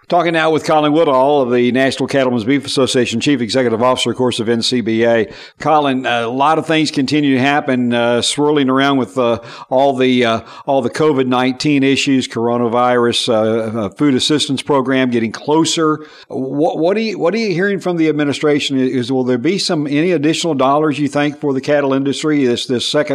Talking now with Colin Woodall of the National Cattlemen's Beef Association, Chief Executive Officer, of course, of NCBA. Colin, a lot of things continue to happen, swirling around with all the COVID-19 issues, coronavirus, food assistance program getting closer. What are you hearing from the administration? Will there be any additional dollars you think for the cattle industry this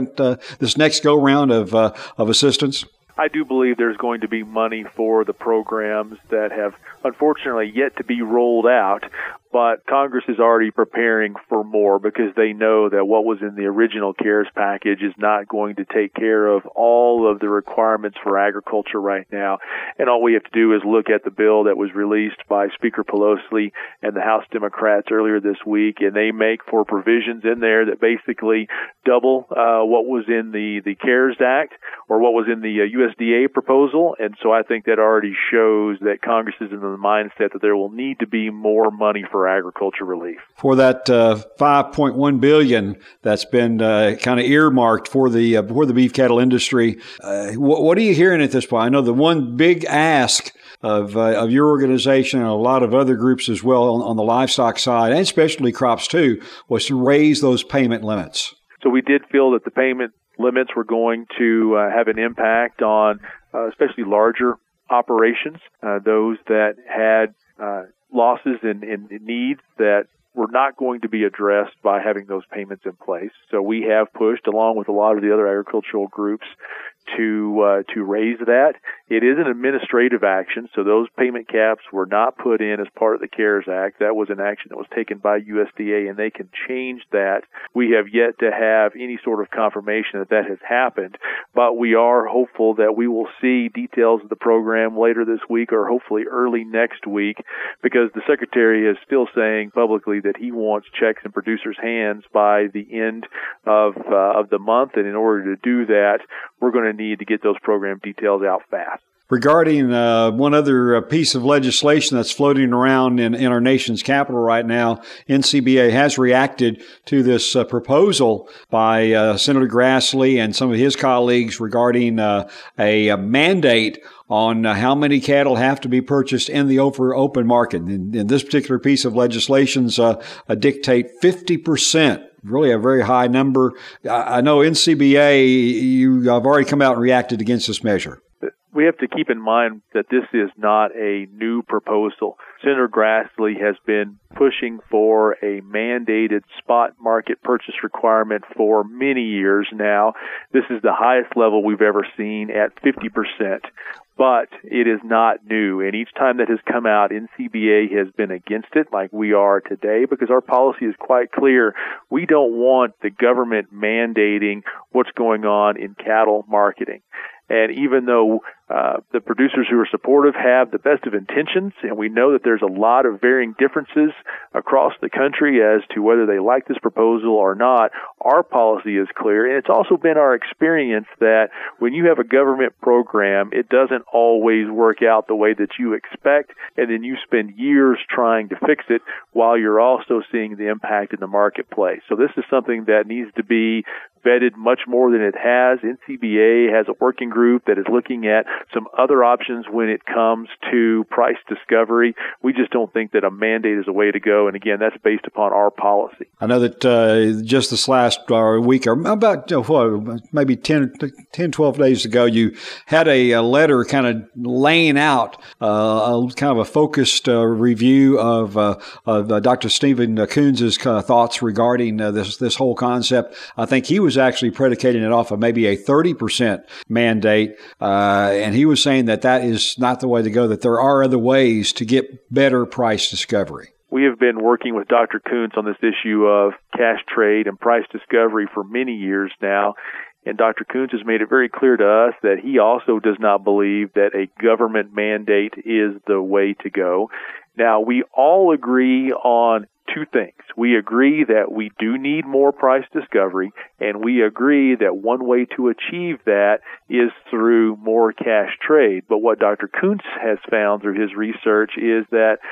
next go round of assistance? I do believe there's going to be money for the programs that have unfortunately yet to be rolled out, but Congress is already preparing for more because they know that what was in the original CARES package is not going to take care of all of the requirements for agriculture right now. And all we have to do is look at the bill that was released by Speaker Pelosi and the House Democrats earlier this week, and they make for provisions in there that basically double what was in the CARES Act or what was in the USDA proposal. And so I think that already shows that Congress is in the mindset that there will need to be more money for agriculture relief. For that $5.1 billion that's been kind of earmarked for the beef cattle industry, what are you hearing at this point? I know the one big ask of your organization and a lot of other groups as well on the livestock side and specialty crops too was to raise those payment limits. So we did feel that the payment limits were going to have an impact on especially larger operations, those that had losses and needs that were not going to be addressed by having those payments in place. So we have pushed, along with a lot of the other agricultural groups, to raise that. It is an administrative action, so those payment caps were not put in as part of the CARES Act. That was an action that was taken by USDA, and they can change that. We have yet to have any sort of confirmation that has happened, but we are hopeful that we will see details of the program later this week or hopefully early next week, because the Secretary is still saying publicly that he wants checks in producers' hands by the end of the month, and in order to do that, we're going to need to get those program details out fast. Regarding one other piece of legislation that's floating around in our nation's capital right now, NCBA has reacted to this proposal by Senator Grassley and some of his colleagues regarding a mandate on how many cattle have to be purchased in the open market. In this particular piece of legislation, dictate 50%. Really a very high number. I know NCBA, you have already come out and reacted against this measure. We have to keep in mind that this is not a new proposal. Senator Grassley has been pushing for a mandated spot market purchase requirement for many years now. This is the highest level we've ever seen at 50%. But it is not new, and each time that has come out, NCBA has been against it like we are today because our policy is quite clear. We don't want the government mandating what's going on in cattle marketing. And even though the producers who are supportive have the best of intentions, and we know that there's a lot of varying differences across the country as to whether they like this proposal or not, our policy is clear. And it's also been our experience that when you have a government program, it doesn't always work out the way that you expect, and then you spend years trying to fix it while you're also seeing the impact in the marketplace. So this is something that needs to be vetted much more than it has. NCBA has a working group that is looking at some other options when it comes to price discovery. We just don't think that a mandate is a way to go. And again, that's based upon our policy. I know that just this last week, or about maybe 10, 12 days ago, you had a letter kind of laying out kind of a focused review of Dr. Stephen Coons's thoughts regarding this whole concept. I think he was actually predicating it off of maybe a 30% mandate, and he was saying that is not the way to go, that there are other ways to get better price discovery. We have been working with Dr. Coons on this issue of cash trade and price discovery for many years now, and Dr. Coons has made it very clear to us that he also does not believe that a government mandate is the way to go. Now, we all agree on two things. We agree that we do need more price discovery, and we agree that one way to achieve that is through more cash trade. But what Dr. Coons has found through his research is that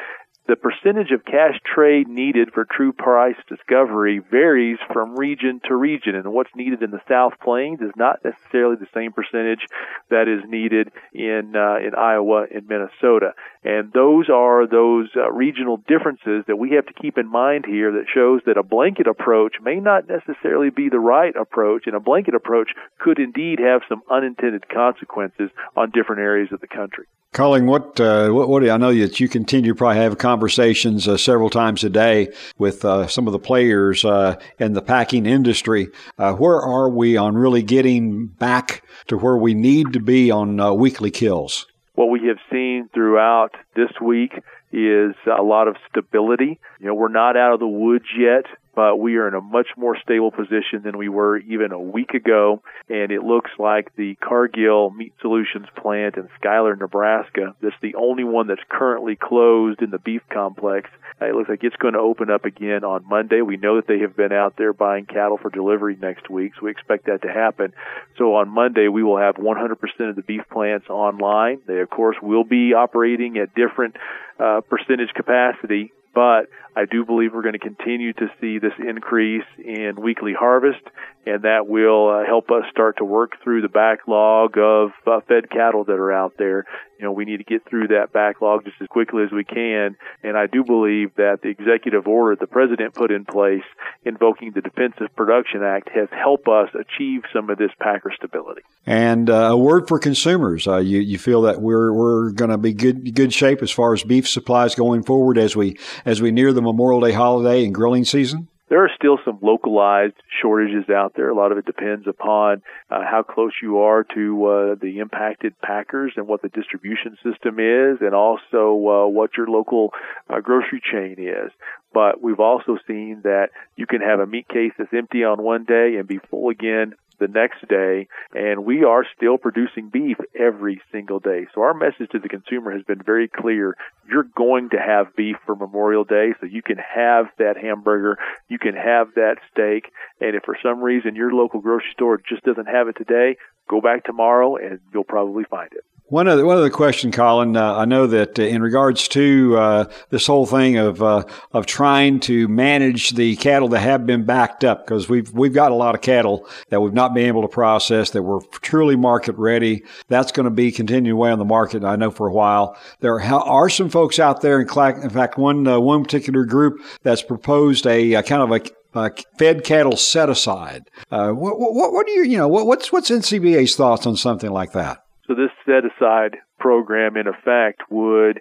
the percentage of cash trade needed for true price discovery varies from region to region, and what's needed in the South Plains is not necessarily the same percentage that is needed in Iowa and Minnesota. And those are those regional differences that we have to keep in mind here that shows that a blanket approach may not necessarily be the right approach, and a blanket approach could indeed have some unintended consequences on different areas of the country. Colin, what do I know that you continue to probably have conversations several times a day with some of the players in the packing industry. Where are we on really getting back to where we need to be on weekly kills? What we have seen throughout this week is a lot of stability. We're not out of the woods yet, but we are in a much more stable position than we were even a week ago. And it looks like the Cargill Meat Solutions plant in Schuyler, Nebraska, that's the only one that's currently closed in the beef complex. It looks like it's going to open up again on Monday. We know that they have been out there buying cattle for delivery next week, so we expect that to happen. So on Monday, we will have 100% of the beef plants online. They, of course, will be operating at different percentage capacity, but I do believe we're going to continue to see this increase in weekly harvest, and that will help us start to work through the backlog of fed cattle that are out there. We need to get through that backlog just as quickly as we can, and I do believe that the executive order the president put in place invoking the Defensive Production Act has helped us achieve some of this packer stability. And a word for consumers. You feel that we're going to be good shape as far as beef supplies going forward as we near the Memorial Day holiday and grilling season? There are still some localized shortages out there. A lot of it depends upon how close you are to the impacted packers and what the distribution system is, and also what your local grocery chain is. But we've also seen that you can have a meat case that's empty on one day and be full again the next day, and we are still producing beef every single day. So our message to the consumer has been very clear. You're going to have beef for Memorial Day, so you can have that hamburger, you can have that steak, and if for some reason your local grocery store just doesn't have it today, go back tomorrow and you'll probably find it. One other question, Colin. I know that in regards to this whole thing of trying to manage the cattle that have been backed up, because we've got a lot of cattle that we've not been able to process that were truly market ready. That's going to be continuing away on the market, I know, for a while. There are some folks out there, in fact, one particular group that's proposed a kind of a fed cattle set aside. What do what's NCBA's thoughts on something like that? So this set-aside program, in effect, would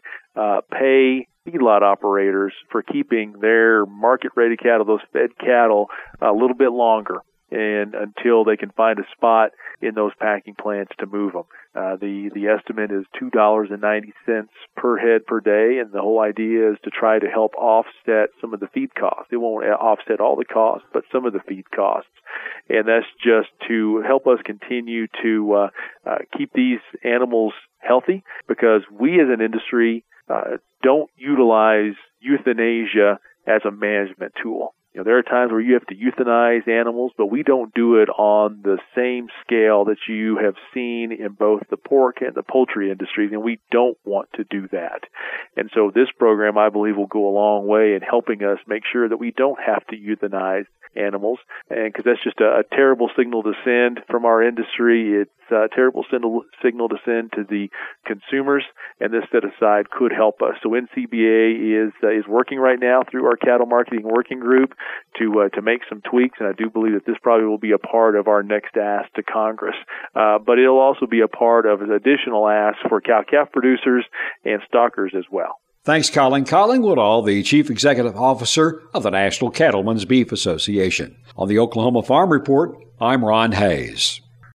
pay feedlot operators for keeping their market-ready cattle, those fed cattle, a little bit longer, and until they can find a spot in those packing plants to move them. The estimate is $2.90 per head per day, and the whole idea is to try to help offset some of the feed costs. It won't offset all the costs, but some of the feed costs. And that's just to help us continue to keep these animals healthy, because we as an industry don't utilize euthanasia as a management tool. There are times where you have to euthanize animals, but we don't do it on the same scale that you have seen in both the pork and the poultry industries, and we don't want to do that. And so this program, I believe, will go a long way in helping us make sure that we don't have to euthanize animals, and because that's just a terrible signal to send from our industry. It's a terrible signal to send to the consumers, and this set aside could help us. So NCBA is working right now through our cattle marketing working group to make some tweaks, and I do believe that this probably will be a part of our next ask to Congress. But it'll also be a part of an additional ask for cow-calf producers and stockers as well. Thanks, Colin. Colin Woodall, the Chief Executive Officer of the National Cattlemen's Beef Association. On the Oklahoma Farm Report, I'm Ron Hayes.